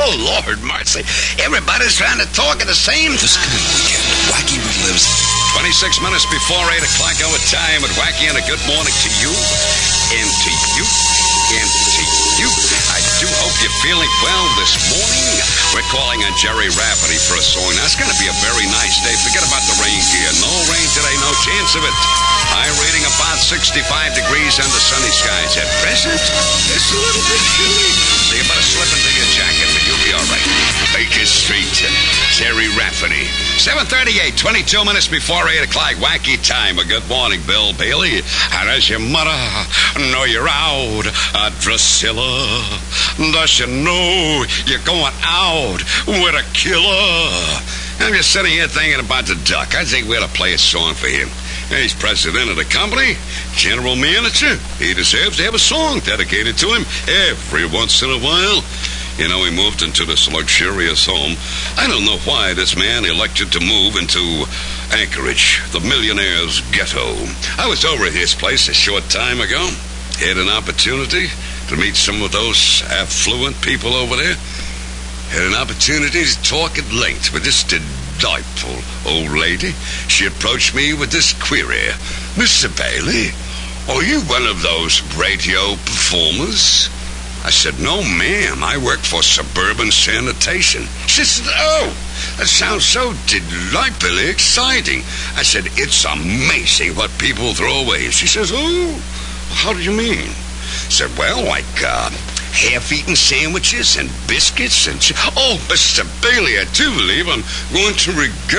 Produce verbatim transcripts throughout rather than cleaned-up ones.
Oh, Lord mercy. Everybody's trying to talk at the same time. This coming weekend, Wacky relives twenty-six minutes before eight o'clock our time at Wacky, and a good morning to you, and to you, and to you. I do hope you're feeling well this morning. We're calling on Jerry Rafferty for a song. Now, it's going to be a very nice day. Forget about the rain gear. No rain today, no chance of it. High rating about sixty-five degrees under sunny skies. At present, it's a little bit chilly. So you better slip into your jacket, but you'll be all right. Baker Street, Jerry Rafferty. seven thirty-eight, twenty-two minutes before eight o'clock. Wacky time. A good morning, Bill Bailey. How does your mother know you're out? Uh, Drusilla, does she know you're going out with a killer? I'm just sitting here thinking about the Duck. I think we ought to play a song for him. He's president of the company, general manager. He deserves to have a song dedicated to him every once in a while. You know, he moved into this luxurious home. I don't know why this man elected to move into Anchorage, the millionaire's ghetto. I was over at his place a short time ago. Had an opportunity to meet some of those affluent people over there. Had an opportunity to talk at length with this delightful old lady. She approached me with this query. Mister Bailey, are you one of those radio performers? I said, no, ma'am. I work for Suburban Sanitation. She said, oh, that sounds so delightfully exciting. I said, it's amazing what people throw away. She says, oh, how do you mean? I said, well, like, uh... half-eaten sandwiches and biscuits and... Ch- oh, Mister Bailey, I do believe I'm going to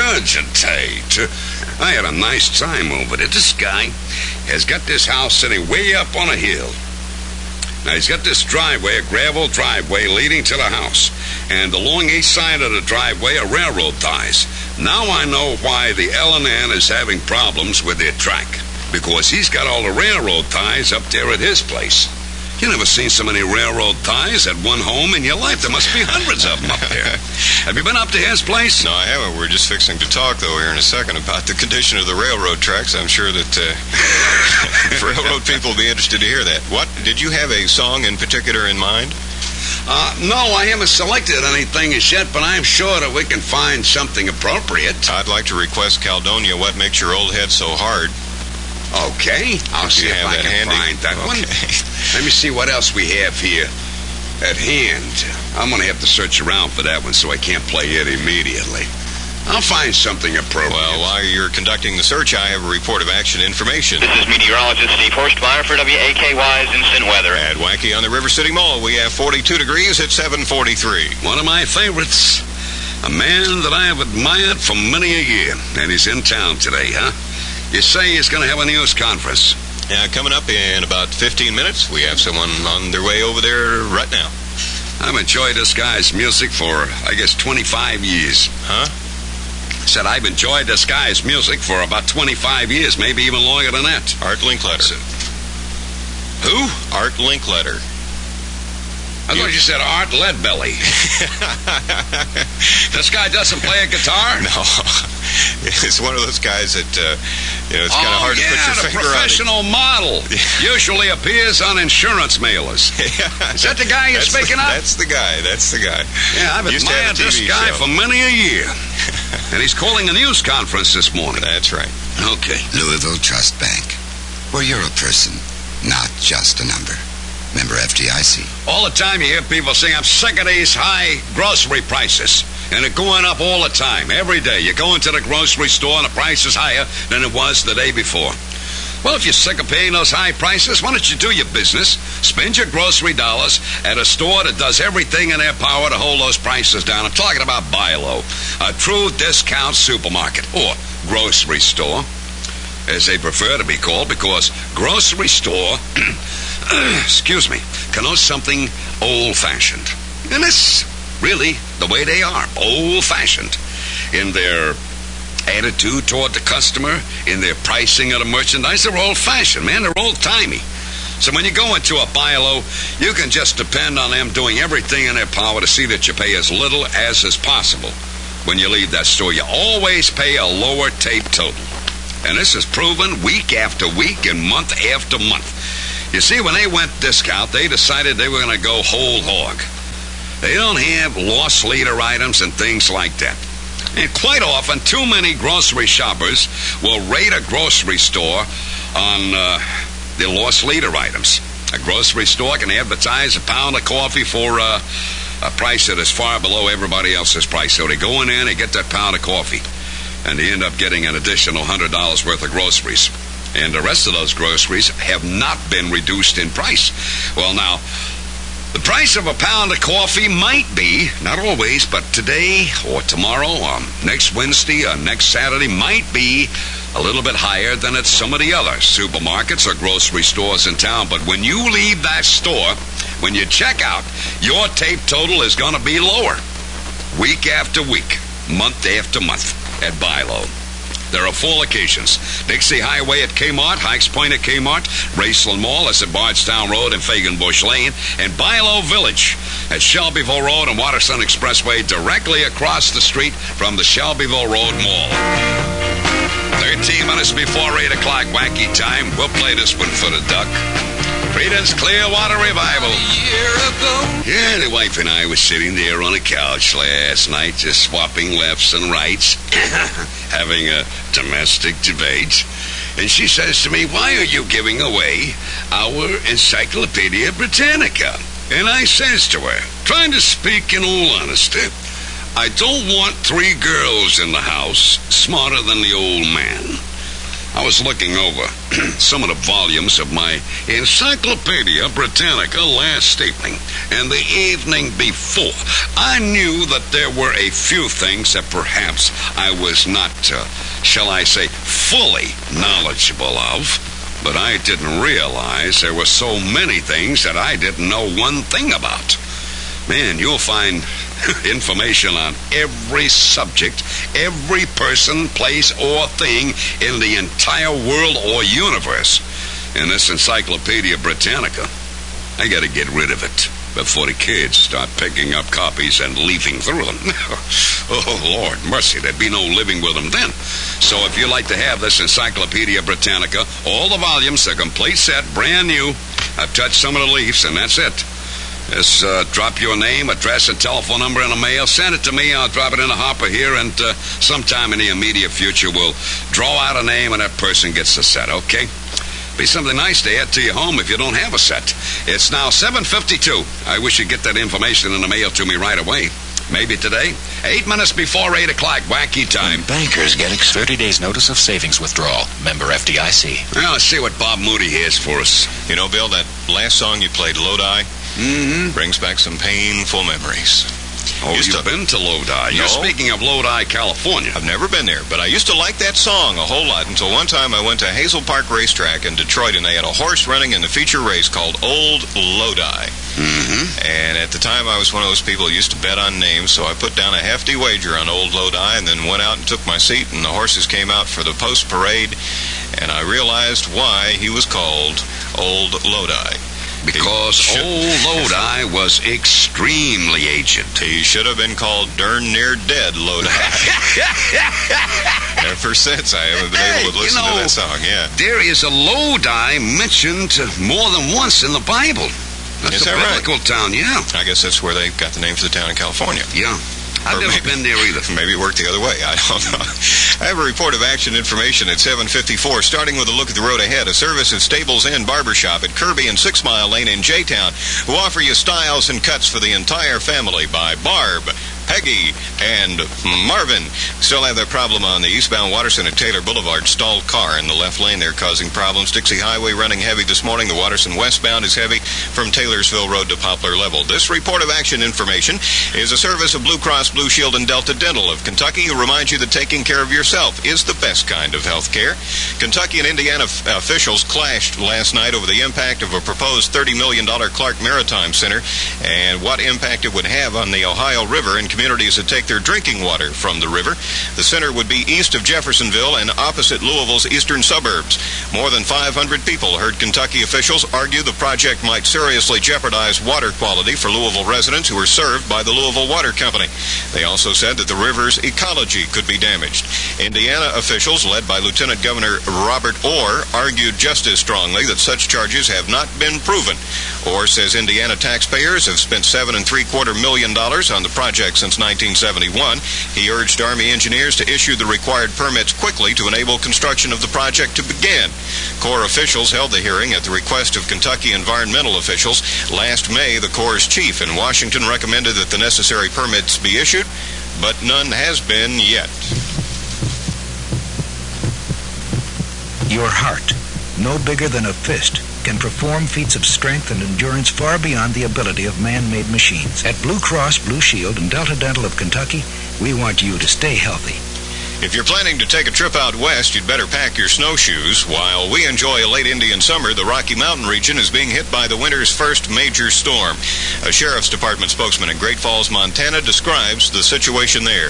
regurgitate. I had a nice time over there. This guy has got this house sitting way up on a hill. Now, he's got this driveway, a gravel driveway leading to the house. And along each side of the driveway are railroad ties. Now I know why the L and N is having problems with their track. Because he's got all the railroad ties up there at his place. You never seen so many railroad ties at one home in your life. There must be hundreds of them up there. Have you been up to his place? No, I haven't. We're just fixing to talk, though, here in a second about the condition of the railroad tracks. I'm sure that uh, railroad people will be interested to hear that. What? Did you have a song in particular in mind? Uh, no, I haven't selected anything as yet, but I'm sure that we can find something appropriate. I'd like to request Caledonia, What Makes Your Old Head So Hard? Okay, I'll see if I can find that one. Let me see what else we have here at hand. I'm going to have to search around for that one, so I can't play it immediately. I'll find something appropriate. Well, while you're conducting the search, I have a report of action information. This is meteorologist Steve Horstmeyer for W A K Y's Instant Weather. At Wacky on the River City Mall, we have forty-two degrees at seven forty-three. One of my favorites. A man that I have admired for many a year, and he's in town today, huh? You say he's going to have a news conference. Yeah, coming up in about fifteen minutes. We have someone on their way over there right now. I've enjoyed this guy's music for, I guess, twenty-five years. Huh? I said I've enjoyed this guy's music for about twenty-five years, maybe even longer than that. Art Linkletter. Who? Art Linkletter. I thought you said Art Leadbelly. This guy doesn't play a guitar? No. It's one of those guys that, uh, you know, it's kind of oh, hard yeah, to put your the finger on. Professional model. Usually appears on insurance mailers. Yeah. Is that the guy you're that's speaking the, of? That's the guy. That's the guy. Yeah, I've Used to have admired a T V this guy show. for many a year. And he's calling a news conference this morning. That's right. Okay. Louisville Trust Bank, where you're a person, not just a number. Member F D I C. All the time you hear people saying, I'm sick of these high grocery prices. And they're going up all the time, every day. You go into the grocery store and the price is higher than it was the day before. Well, if you're sick of paying those high prices, why don't you do your business? Spend your grocery dollars at a store that does everything in their power to hold those prices down. I'm talking about Bi-Lo, a true discount supermarket, or grocery store, as they prefer to be called, because grocery store, excuse me, connotes something old-fashioned. And it's really the way they are, old-fashioned in their attitude toward the customer, in their pricing of the merchandise. They're old-fashioned, man. They're old-timey. So when you go into a Bi-Lo, you can just depend on them doing everything in their power to see that you pay as little as is possible. When you leave that store, you always pay a lower tape total. And this is proven week after week and month after month. You see, when they went discount, they decided they were going to go whole hog. They don't have loss leader items and things like that. And quite often, too many grocery shoppers will rate a grocery store on uh, the loss leader items. A grocery store can advertise a pound of coffee for uh, a price that is far below everybody else's price. So they go in there and they get that pound of coffee, and they end up getting an additional one hundred dollars worth of groceries. And the rest of those groceries have not been reduced in price. Well, now, the price of a pound of coffee might be, not always, but today or tomorrow or next Wednesday or next Saturday might be a little bit higher than at some of the other supermarkets or grocery stores in town. But when you leave that store, when you check out, your tape total is going to be lower. Week after week, month after month at Bi-Lo. There are four locations. Dixie Highway at Kmart, Hikes Point at Kmart, Raceland Mall, that's at Bardstown Road and Fagan Bush Lane, and Bi-Lo Village at Shelbyville Road and Waterson Expressway, directly across the street from the Shelbyville Road Mall. thirteen minutes before eight o'clock, wacky time. We'll play this one for the duck. Creedence Clearwater Revival. A year ago. Yeah, the wife and I were sitting there on a couch last night, just swapping lefts and rights, having a domestic debate. And she says to me, "Why are you giving away our Encyclopedia Britannica?" And I says to her, trying to speak in all honesty, I don't want three girls in the house smarter than the old man. I was looking over some of the volumes of my Encyclopedia Britannica last evening, and the evening before. I knew that there were a few things that perhaps I was not, uh, shall I say, fully knowledgeable of, but I didn't realize there were so many things that I didn't know one thing about. Man, you'll find information on every subject, every person, place, or thing in the entire world or universe in this Encyclopedia Britannica. I gotta get rid of it before the kids start picking up copies and leafing through them. Oh, Lord mercy, there'd be no living with them then. So if you'd like to have this Encyclopedia Britannica, all the volumes, the complete set, brand new, I've touched some of the leaves, and that's it. Just uh, drop your name, address, and telephone number in the mail. Send it to me. I'll drop it in a hopper here, and uh, sometime in the immediate future, we'll draw out a name, and that person gets a set, okay? Be something nice to add to your home if you don't have a set. It's now seven fifty-two. I wish you'd get that information in the mail to me right away. Maybe today. Eight minutes before eight o'clock, wacky time. Bankers get thirty days notice of savings withdrawal. Member F D I C. Well, let's see what Bob Moody has for us. You know, Bill, that last song you played, Lodi, Mm-hmm. brings back some painful memories. Oh, Used you've to- been to Lodi. You're No. speaking of Lodi, California. I've never been there, but I used to like that song a whole lot until one time I went to Hazel Park Racetrack in Detroit, and they had a horse running in the feature race called Old Lodi. Mm-hmm. And at the time, I was one of those people who used to bet on names, so I put down a hefty wager on Old Lodi and then went out and took my seat, and the horses came out for the post-parade, and I realized why he was called Old Lodi. Because He should- old Lodi was extremely aged. He should have been called darn near dead Lodi. Ever since, I haven't been Hey, able to you listen know, to that song, yeah. There is a Lodi mentioned more than once in the Bible. That's Is a that right? biblical town, yeah. I guess that's where they got the name for the town in California. Yeah. I've Or never maybe- been there either. Maybe it worked the other way. I don't know. I have a report of action information at seven fifty-four, starting with a look at the road ahead. A service of Stables Inn Barbershop at Kirby and Six Mile Lane in J-Town, who offer you styles and cuts for the entire family by Barb, Peggy, and Marvin. Still have that problem on the eastbound Watterson at Taylor Boulevard. Stalled car in the left lane there causing problems. Dixie Highway running heavy this morning. The Watterson westbound is heavy from Taylorsville Road to Poplar Level. This report of action information is a service of Blue Cross Blue Shield and Delta Dental of Kentucky, who reminds you that taking care of yourself is the best kind of health care. Kentucky and Indiana f- officials clashed last night over the impact of a proposed thirty million dollars Clark Maritime Center and what impact it would have on the Ohio River and communities that take their drinking water from the river. The center would be east of Jeffersonville and opposite Louisville's eastern suburbs. More than five hundred people heard Kentucky officials argue the project might seriously jeopardize water quality for Louisville residents who are served by the Louisville Water Company. They also said that the river's ecology could be damaged. Indiana officials, led by Lieutenant Governor Robert Orr, argued just as strongly that such charges have not been proven. Orr says Indiana taxpayers have spent seven and three quarter million dollars on the project since nineteen seventy-one. He urged Army engineers to issue the required permits quickly to enable construction of the project to begin. Corps officials held the hearing at the request of Kentucky environmental officials. Last May, the Corps' chief in Washington recommended that the necessary permits be issued, but none has been yet. Your heart, no bigger than a fist, can perform feats of strength and endurance far beyond the ability of man-made machines. At Blue Cross Blue Shield and Delta Dental of Kentucky, we want you to stay healthy. If you're planning to take a trip out west, you'd better pack your snowshoes. While we enjoy a late Indian summer, the Rocky Mountain region is being hit by the winter's first major storm. A Sheriff's Department spokesman in Great Falls, Montana, describes the situation there.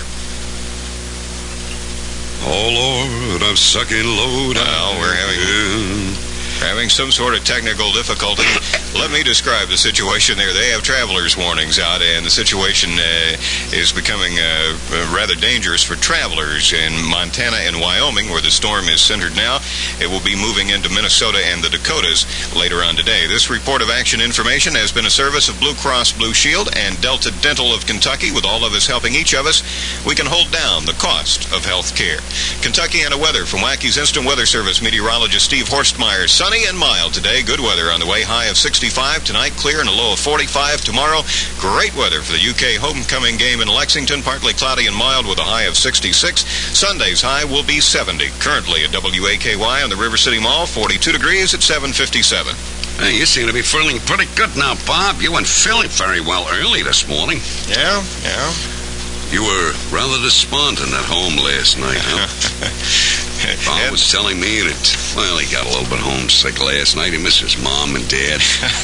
Oh, Lord, I'm sucking low down. Well, we're having... Having some sort of technical difficulty. Let me describe the situation there. They have travelers' warnings out, and the situation uh, is becoming uh, rather dangerous for travelers in Montana and Wyoming, where the storm is centered now. It will be moving into Minnesota and the Dakotas later on today. This report of action information has been a service of Blue Cross Blue Shield and Delta Dental of Kentucky. With all of us helping each of us, we can hold down the cost of health care. Kentuckiana weather from Wacky's Instant Weather Service meteorologist Steve Horstmeyer. Sunny and mild today. Good weather on the way. High of sixty-five. Tonight, clear and a low of forty-five. Tomorrow, great weather for the U K homecoming game in Lexington. Partly cloudy and mild with a high of sixty-six. Sunday's high will be seventy. Currently at W A K Y on the River City Mall, forty-two degrees at seven fifty-seven. Hey, you seem to be feeling pretty good now, Bob. You weren't feeling very well early this morning. Yeah, yeah. You were rather despondent at home last night, huh? Bob was telling me that, well, he got a little bit homesick last night. He missed his mom and dad.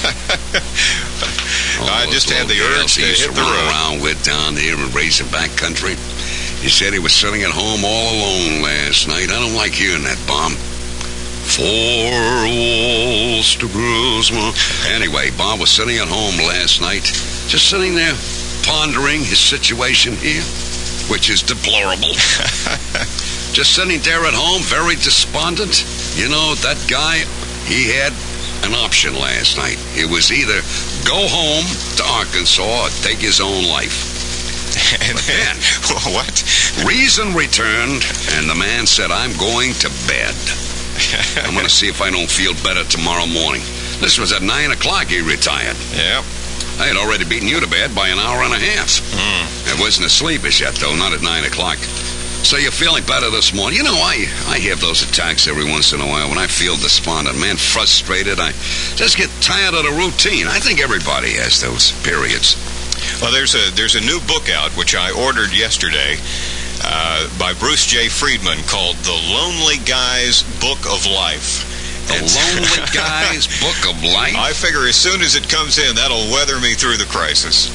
I just had the urge to hit the run road. around with down there in Razorback country. He said he was sitting at home all alone last night. I don't like hearing that, Bob. Four walls to bruise my... Anyway, Bob was sitting at home last night, just sitting there, pondering his situation here, which is deplorable. Just sitting there at home, very despondent. You know, that guy, he had an option last night. It was either go home to Arkansas or take his own life. And but then, what? Reason returned, and the man said, I'm going to bed. I'm going to see if I don't feel better tomorrow morning. This was at nine o'clock he retired. Yep. I had already beaten you to bed by an hour and a half. Mm. I wasn't asleep as yet, though, not at nine o'clock. So you're feeling better this morning. You know, I, I have those attacks every once in a while when I feel despondent, man, frustrated. I just get tired of the routine. I think everybody has those periods. Well, there's a there's a new book out, which I ordered yesterday, uh, by Bruce J. Friedman, called The Lonely Guy's Book of Life. The Lonely Guy's Book of Life? I figure as soon as it comes in, that'll weather me through the crisis.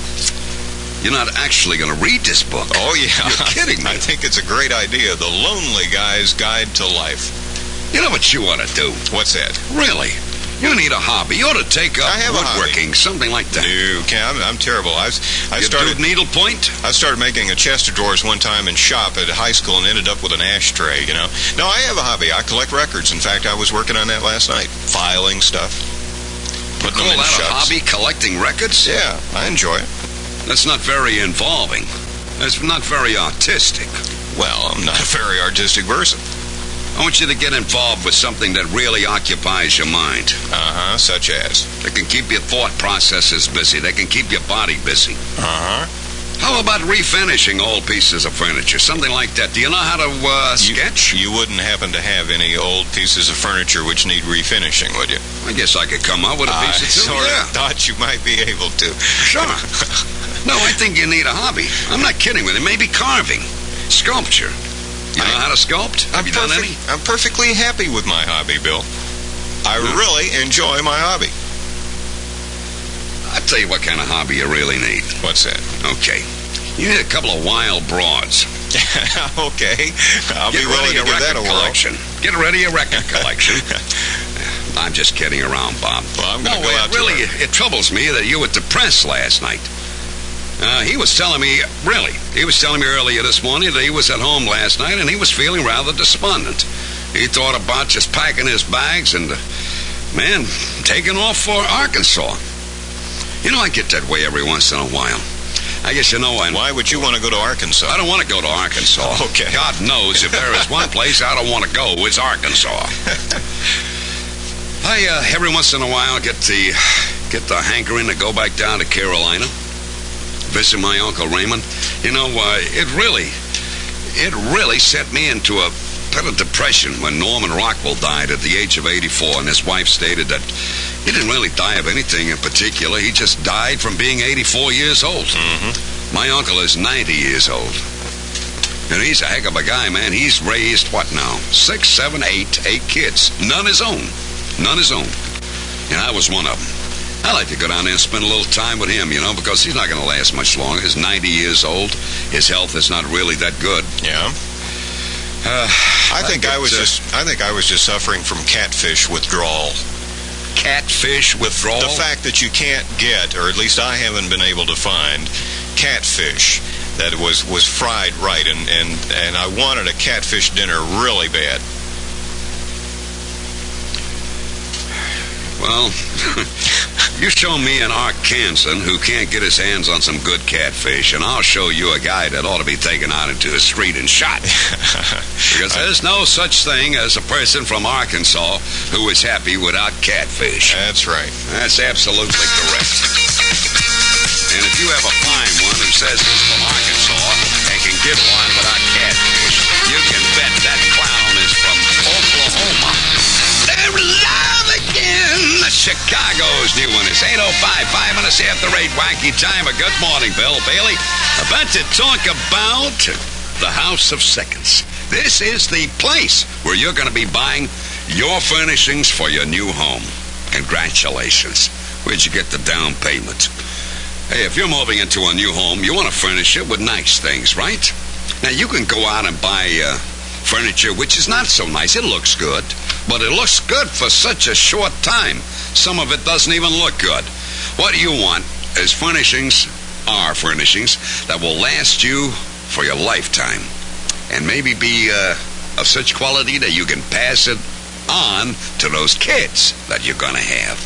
You're not actually going to read this book. Oh, yeah. You're kidding me. I think it's a great idea. The Lonely Guy's Guide to Life. You know what you ought to do? What's that? Really? You need a hobby. You ought to take up I have woodworking, something like that. No, I'm, I'm terrible. I, I you started do needlepoint? I started making a chest of drawers one time in shop at high school and ended up with an ashtray, you know. No, I have a hobby. I collect records. In fact, I was working on that last night. Filing stuff. Putting You call them in that shuts. a hobby, collecting records? Yeah, I enjoy it. That's not very involving. That's not very artistic. Well, I'm not a very artistic person. I want you to get involved with something that really occupies your mind. Uh-huh, such as? That can keep your thought processes busy. That can keep your body busy. Uh-huh. How about refinishing old pieces of furniture? Something like that. Do you know how to uh, sketch? You, you wouldn't happen to have any old pieces of furniture which need refinishing, would you? I guess I could come up with a piece I or two. sort yeah. of thought you might be able to. Sure. No, I think you need a hobby. I'm not kidding with you. Maybe carving. Sculpture. You know I, how to sculpt? Have I'm you done perfect, any? I'm perfectly happy with my hobby, Bill. I Yeah. really enjoy my hobby. I'll tell you what kind of hobby you really need. What's that? Okay. You need a couple of wild broads. Okay. I'll Get be willing ready to a give that record a whirl. collection. Get ready a record collection. I'm just kidding around, Bob. Well, I'm going to no, go it out to really, her. it troubles me that you were depressed last night. Uh, he was telling me, really, he was telling me earlier this morning that he was at home last night and he was feeling rather despondent. He thought about just packing his bags and, uh, man, taking off for Arkansas. You know, I get that way every once in a while. I guess you know I... Why would you want to go to Arkansas? I don't want to go to Arkansas. Okay. God knows if there is one place I don't want to go, it's Arkansas. I, uh, every once in a while, get the, get the hankering to go back down to Carolina, visit my Uncle Raymond. You know, uh, it really, it really set me into a bit of depression when Norman Rockwell died at the age of eighty-four, and his wife stated that he didn't really die of anything in particular. He just died from being eighty-four years old. Mm-hmm. My uncle is ninety years old. And he's a heck of a guy, man. He's raised, what now? Six, seven, eight, eight kids. None his own. None his own. And I was one of them. I like to go down there and spend a little time with him, you know, because he's not going to last much longer. He's ninety years old. His health is not really that good. Yeah. Uh, I think get, I was uh, just I think I was just suffering from catfish withdrawal. Catfish withdrawal? The fact that you can't get, or at least I haven't been able to find, catfish that was, was fried right, and, and, and I wanted a catfish dinner really bad. Well, you show me an Arkansan who can't get his hands on some good catfish, and I'll show you a guy that ought to be taken out into the street and shot. Because there's no such thing as a person from Arkansas who is happy without catfish. That's right. That's absolutely correct. And if you ever find one who says he's from Arkansas and can get one without catfish, you can bet that clown is from Oklahoma. They're live again. The Chicago's new one is eight oh five, five minutes after eight. Wacky time. A good morning, Bill Bailey. About to talk about the House of Seconds. This is the place where you're going to be buying your furnishings for your new home. Congratulations. Where'd you get the down payment? Hey, if you're moving into a new home, you want to furnish it with nice things, right? Now, you can go out and buy uh, furniture which is not so nice. It looks good, but it looks good for such a short time. Some of it doesn't even look good. What you want is furnishings, are furnishings, that will last you for your lifetime. And maybe be uh, of such quality that you can pass it on to those kids that you're going to have.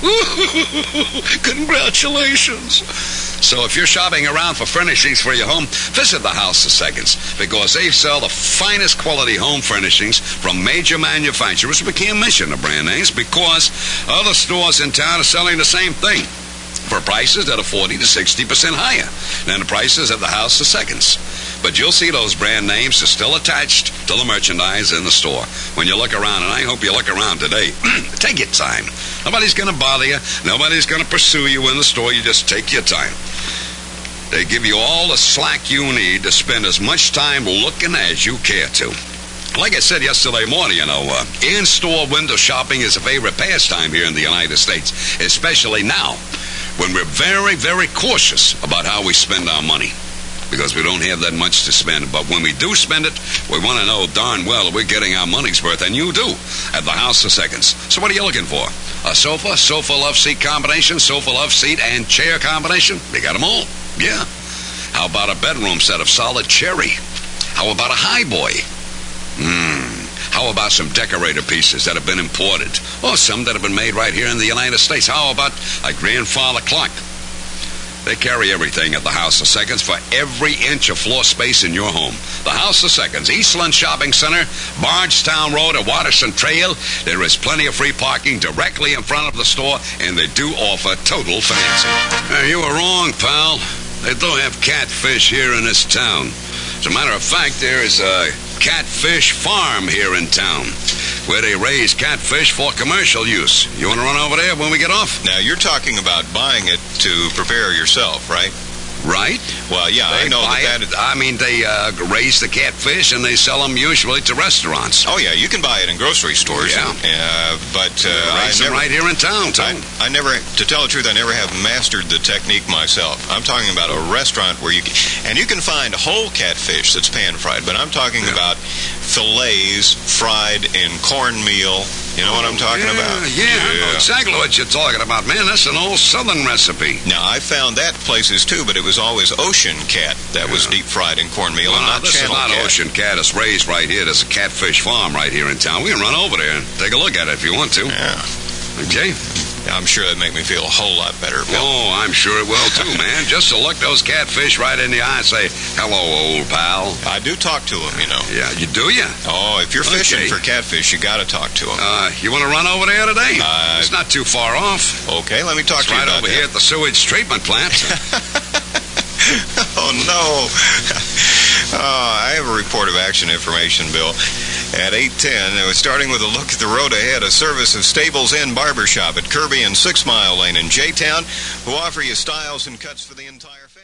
Congratulations. So if you're shopping around for furnishings for your home, visit the House of Seconds, because they sell the finest quality home furnishings from major manufacturers. We can't mention the brand names because other stores in town are selling the same thing for prices that are forty to sixty percent higher than the prices at the House of Seconds. But you'll see those brand names are still attached to the merchandise in the store when you look around, and I hope you look around today. Take your time. Nobody's going to bother you. Nobody's going to pursue you in the store. You just take your time. They give you all the slack you need to spend as much time looking as you care to. Like I said yesterday morning, you know, uh, in-store window shopping is a favorite pastime here in the United States, especially now when we're very, very cautious about how we spend our money, because we don't have that much to spend. But when we do spend it, we want to know darn well that we're getting our money's worth, and you do at the House of Seconds. So what are you looking for? A sofa, sofa love seat combination, sofa love seat and chair combination? They got them all. Yeah. How about a bedroom set of solid cherry? How about a high boy? Mmm. How about some decorator pieces that have been imported? Or some that have been made right here in the United States? How about a grandfather clock? They carry everything at the House of Seconds for every inch of floor space in your home. The House of Seconds, Eastland Shopping Center, Bardstown Road at Watterson Trail. There is plenty of free parking directly in front of the store, and they do offer total financing. Uh, you were wrong, pal. They don't have catfish here in this town. As a matter of fact, there is a catfish farm here in town where they raise catfish for commercial use. You want to run over there when we get off? Now, you're talking about buying it to prepare yourself, right? right? Well, yeah, They I know buy that it. that... I mean, they uh, raise the catfish and they sell them usually to restaurants. Oh, yeah, you can buy it in grocery stores. Yeah. Uh, but uh, I raise them never... right here in town, too. I, I never, to tell the truth, I never have mastered the technique myself. I'm talking about a restaurant where you can, and you can find whole catfish that's pan-fried, but I'm talking Yeah. about fillets fried in cornmeal. You know what I'm talking yeah, about? Yeah, I know exactly what you're talking about, man. That's an old Southern recipe. Now, I found that places, too, but it was always ocean cat that was Yeah. deep-fried in cornmeal Well, and now, not this channel is not cat. ocean cat. It's raised right here. There's a catfish farm right here in town. We can run over there and take a look at it if you want to. Yeah. Okay? I'm sure that'd make me feel a whole lot better, Bill. Oh, I'm sure it will, too, man. Just to look those catfish right in the eye and say, hello, old pal. I do talk to them, you know. Yeah, you do, ya? Oh, if you're fishing Okay. for catfish, you got to talk to them. Uh, you want to run over there today? Uh, it's not too far off. Okay, let me talk It's to you right about over that. here at the sewage treatment plant. Oh, no. Oh, I have a report of action information, Bill. At eight ten, it was starting with a look at the road ahead, a service of Stables Inn Barbershop at Kirby and Six Mile Lane in J-Town, who offer you styles and cuts for the entire family.